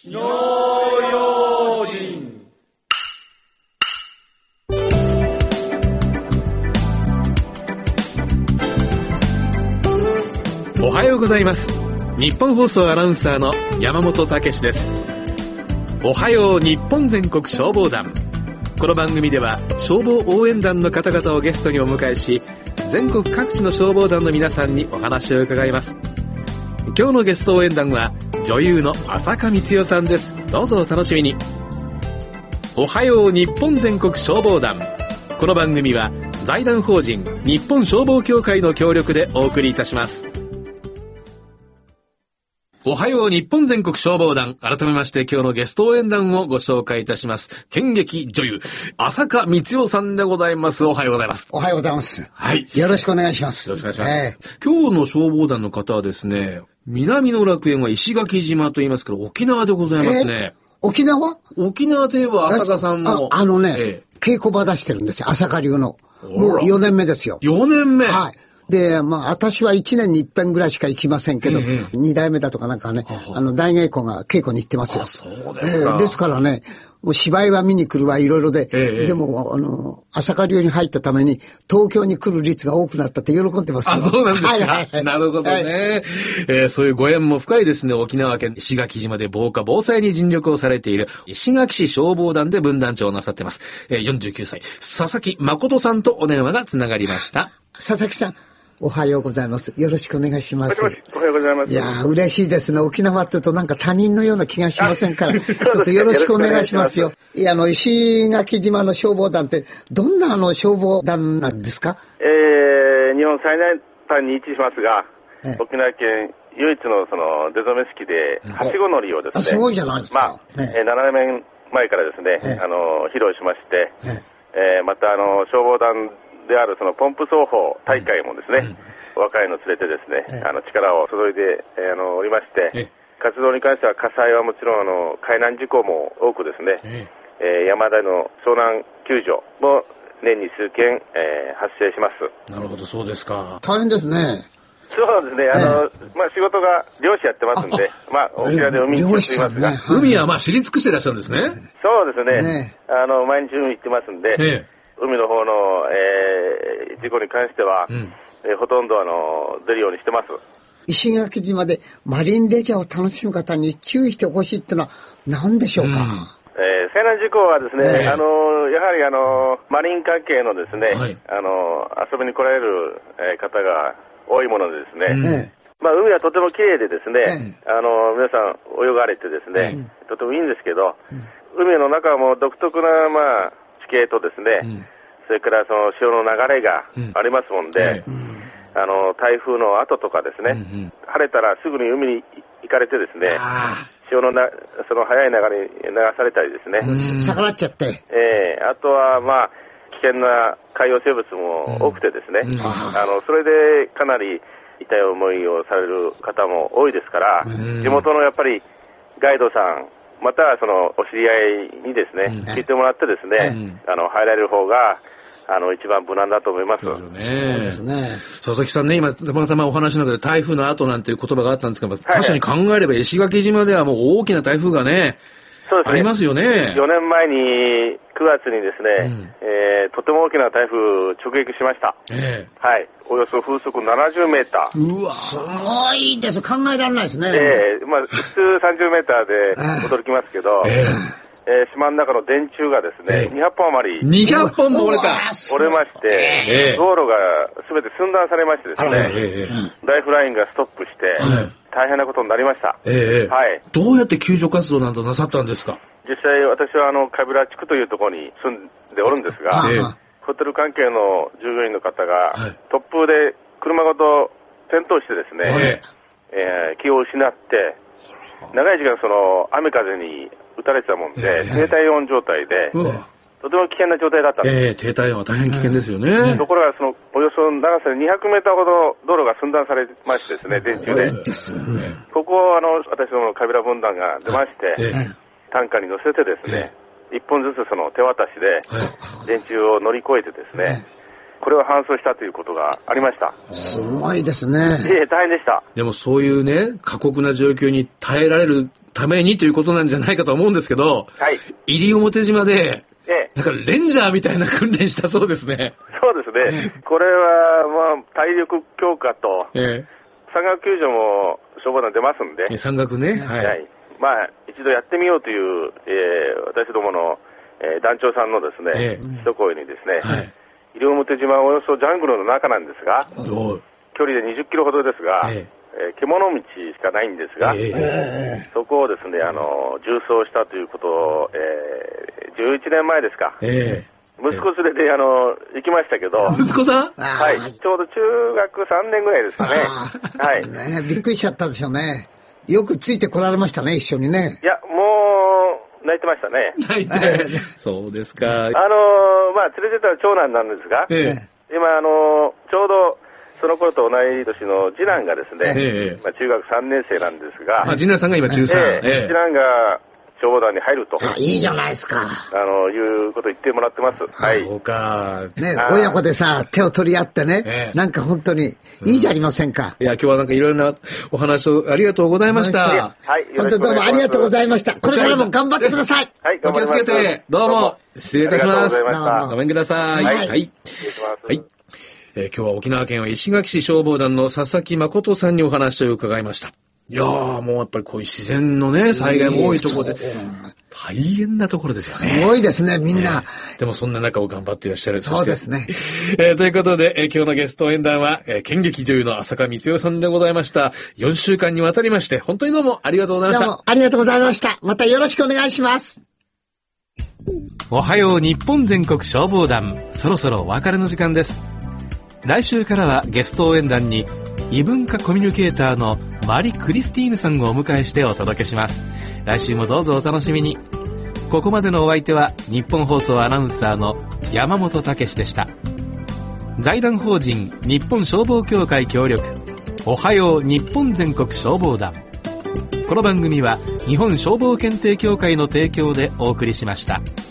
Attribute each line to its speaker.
Speaker 1: 火の用心。
Speaker 2: おはようございます。日本放送アナウンサーの山本武史です。おはよう日本全国消防団。この番組では消防応援団の方々をゲストにお迎えし、全国各地の消防団の皆さんにお話を伺います。今日のゲスト応援団は女優の浅香光代さんです。どうぞお楽しみに。おはよう日本全国消防団。この番組は財団法人日本消防協会の協力でお送りいたします。おはよう日本全国消防団。改めまして今日のゲスト応援団をご紹介いたします。剣劇女優浅香光代さんでございます。おはようございます。
Speaker 3: おはようございます。
Speaker 2: はい。
Speaker 3: よろしくお願いします。
Speaker 2: よろしくお願いします。今日の消防団の方はですね、南の楽園は石垣島と言いますから沖縄でございますね。
Speaker 3: 沖縄
Speaker 2: といえば浅香さんの
Speaker 3: 稽古場出してるんですよ。浅香流の。もう4年目ですよ。
Speaker 2: 4年目。
Speaker 3: はい。で、私は1年に1遍ぐらいしか行きませんけど、2代目だとかなんかね、大稽古が稽古に行ってますよ。
Speaker 2: そうですか。
Speaker 3: ですからね、もう芝居は見に来るはいろいろで、でも、浅香流に入ったために、東京に来る率が多くなったって喜んでますよ。
Speaker 2: あ、そうなんですか。はい、なるほどね。そういうご縁も深いですね。沖縄県石垣島で防火防災に尽力をされている、石垣市消防団で分団長をなさってます。49歳、佐々木誠さんとお電話がつながりました。
Speaker 3: 佐々木さん。おはようございます。よろしくお願いします。
Speaker 4: おはようございます。
Speaker 3: いや嬉しいですね。沖縄って言うとなんか他人のような気がしませんから、一つよろしくお願いしますよ。いや、石垣島の消防団って、どんな消防団なんですか？
Speaker 4: 日本最南端に位置しますが、沖縄県唯一の出初め式で、はしご乗りをですね、
Speaker 3: すごいじゃないですか。
Speaker 4: 7年前からですね、披露しまして、また消防団であるポンプ奏法大会もですね、若いの連れてですね、力を注いで、おりまして、活動に関しては火災はもちろん海難事故も多くですね、山での遭難救助も年に数件、発生します。
Speaker 2: なるほど、そうですか。
Speaker 3: 大変ですね。
Speaker 4: そうですね、仕事が漁師やってますんで、沖縄で海に行っていますが、
Speaker 2: 海は知り尽くしていらっしゃるんですね。
Speaker 4: そうですね、毎日海行ってますんで、海の方の、事故に関しては、ほとんど出るようにしてます。
Speaker 3: 石垣島でマリンレジャーを楽しむ方に注意してほしいっていうのは何でしょうか？
Speaker 4: 水難事故はですね、やはりマリン関係のですね、遊びに来られる方が多いものでですね、海はとても綺麗でですね、皆さん泳がれてですね、とてもいいんですけど、海の中も独特な地形とですね、それから潮の流れがありますもんで、台風の後とかですね、晴れたらすぐに海に行かれてですね、潮の速い流れに流されたりですね、
Speaker 3: 逆らっちゃって、
Speaker 4: あとは危険な海洋生物も多くてですね、それでかなり痛い思いをされる方も多いですから、地元のやっぱりガイドさん、またはお知り合いにですね、聞いてもらってですね、入られる方が一番無難だと思います。
Speaker 2: そうですね。佐々木さんね、今たまたまお話の中で台風の後なんていう言葉があったんですけど、確かに考えれば石垣島ではもう大きな台風がね、ありますよね。
Speaker 4: 4年前に9月にですね、とても大きな台風直撃しました。はい。およそ風速70メーター。
Speaker 3: うわ、すごいです。考えられないですね。
Speaker 4: 普通30メーターで驚きますけど、島の中の電柱がですね、200本余り。
Speaker 2: 200本も折れた。
Speaker 4: 折れまして、道路が全て寸断されましてですね、ライフラインがストップして、大変なことになりました。
Speaker 2: どうやって救助活動などなさったんですか？
Speaker 4: 実際私はカビラ地区というところに住んでおるんですが、ホテル関係の従業員の方が、突風で車ごと転倒してですね、気を失って、長い時間雨風に打たれてたもんで、低体温状態で、とても危険な状態だったんです。
Speaker 2: 低体温は大変危険ですよね。
Speaker 4: ところがおよそ長さで200メーターほど道路が寸断されましてですね、電柱で。ここを私どものカビラ分団が出まして、担架に乗せてですね、一本ずつ手渡しで電柱を乗り越えてですね、これを搬送したということがありました。
Speaker 3: すごいですね。
Speaker 4: 大変でした。
Speaker 2: でもそういうね、過酷な状況に耐えられるためにということなんじゃないかと思うんですけど、
Speaker 4: はい、
Speaker 2: 西表島で、なんかレンジャーみたいな訓練したそうですね。
Speaker 4: そうですね。これは、体力強化と、山岳救助も消防団出ますんで。
Speaker 2: 山岳ね。
Speaker 4: はい。一度やってみようという、私どもの、団長さんのですね、一声にですね、西表島はおよそジャングルの中なんですが、距離で20キロほどですが、獣道しかないんですが、そこをですね、縦走したということを、11年前ですか。息子連れて、行きましたけど。
Speaker 2: 息子さん？
Speaker 4: はい。ちょうど中学3年ぐらいですかね。はい。
Speaker 3: ね、びっくりしちゃったでしょうね。よくついてこられましたね、一緒にね。
Speaker 4: いや、もう、泣いてましたね。
Speaker 2: 泣いて。そうですか。
Speaker 4: 連れてた長男なんですが、今、ちょうど、その頃と同い年の次男がですね、中学3年生なんですが、
Speaker 2: 次男さんが今中3。
Speaker 4: 次男が消防団に入ると。
Speaker 3: いいじゃないですか。
Speaker 4: いうこと言ってもらってます。はい。
Speaker 2: そうか。
Speaker 3: ね、親子でさ、手を取り合ってね、なんか本当にいいじゃありませんか。
Speaker 2: いや、今日はなんかいろいろなお話をありがとうございました。
Speaker 4: はい。
Speaker 3: 本当どうもありがとうございました。これからも頑張ってください。
Speaker 4: はい、
Speaker 2: お気をつけて、どうも、失礼いたします。ごめんください。はい。はい。今日は沖縄県は石垣市消防団の佐々木誠さんにお話を伺いました。いやー、もうやっぱりこういう自然のね、災害も多いところで、大変なところですよね。
Speaker 3: すごいですね、みんな。
Speaker 2: でもそんな中を頑張っていらっしゃる。
Speaker 3: そうですね。
Speaker 2: ということで、今日のゲスト演談は、剣劇女優の浅香光代さんでございました。4週間にわたりまして、本当にどうもありがとうございました。
Speaker 3: どうもありがとうございました。またよろしくお願いします。
Speaker 2: おはよう日本全国消防団、そろそろお別れの時間です。来週からはゲスト応援団に異文化コミュニケーターのマリ・クリスティーヌさんをお迎えしてお届けします。来週もどうぞお楽しみに。ここまでのお相手は日本放送アナウンサーの山本武史でした。財団法人日本消防協会協力、おはよう日本全国消防団。この番組は日本消防検定協会の提供でお送りしました。